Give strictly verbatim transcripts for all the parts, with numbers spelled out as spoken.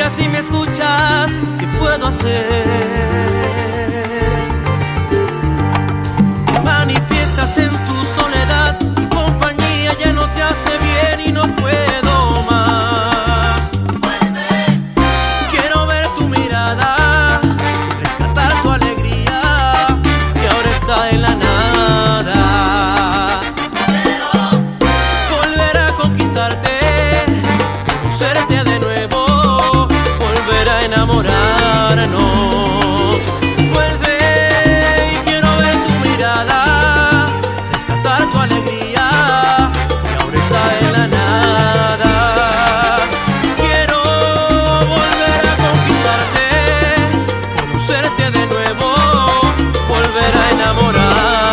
miras ni me escuchas, ¿qué puedo hacer? Te manifiestas en tu soledad, mi compañía ya no te hace bien y no puedo más. Vuelve. Quiero ver tu mirada, rescatar tu alegría, que ahora está en la nada. Quiero Volver a conquistarte, conocerte de nuevo, volver a enamorarnos. Vuelve y quiero ver tu mirada, rescatar tu alegría, que ahora está en la nada. Quiero volver a conquistarte, conocerte de nuevo, volver a enamorarnos.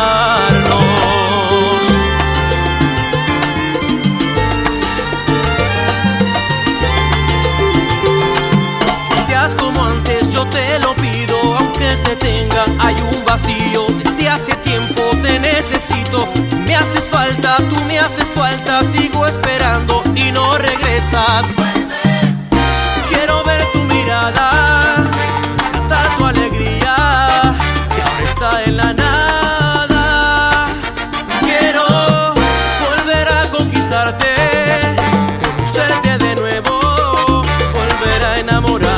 Que seas como antes, yo te lo pido, aunque te tenga, hay un vacío. Desde hace tiempo te necesito, me haces falta, tú me haces falta, sigo esperando y no regresas. Quiero ver tu mirada, rescatar tu alegría, que ahora está en la nada. Quiero volver a conquistarte, conocerte de nuevo, volver a enamorarnos.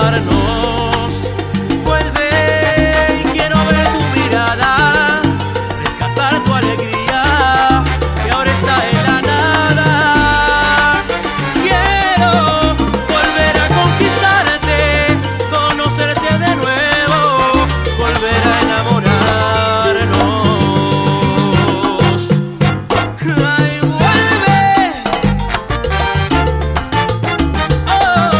Vuelve y quiero ver tu mirada, rescatar tu alegría, que ahora está en la nada. Quiero volver a conquistarte, conocerte de nuevo, volver a enamorarnos. Ay, vuelve. Oh,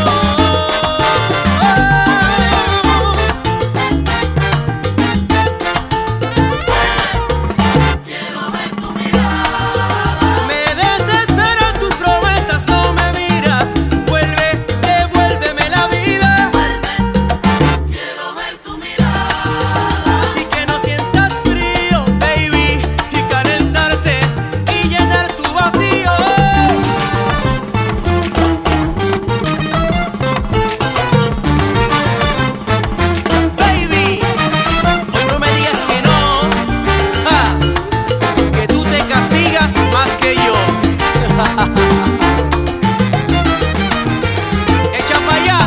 Quiero ver tu mirada. me desesperan tus promesas, no me miras. Vuelve, devuélveme la vida. Quiero ver tu mirada. Y que no sientas frío, baby, y calentarte y llenar tu vacío. Baby, hoy no me digas que no, ah, que tú te castigas más que yo. Echa pa' allá,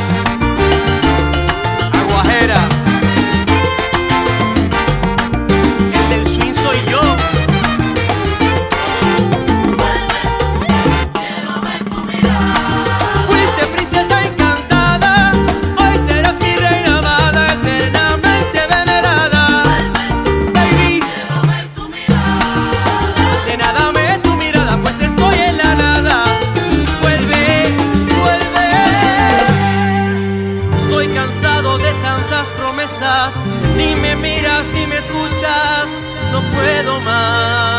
aguajera. El del swing soy yo. Quiero ver tu mirada. Fuiste princesa encantada, hoy serás mi reina amada, eternamente venerada. Baby, Quiero ver tu mirada. de nada me tu mirada, pues estoy en la nada. Vuelve, vuelve. Estoy cansado de tantas promesas, ni me miras ni me escuchas, no puedo más.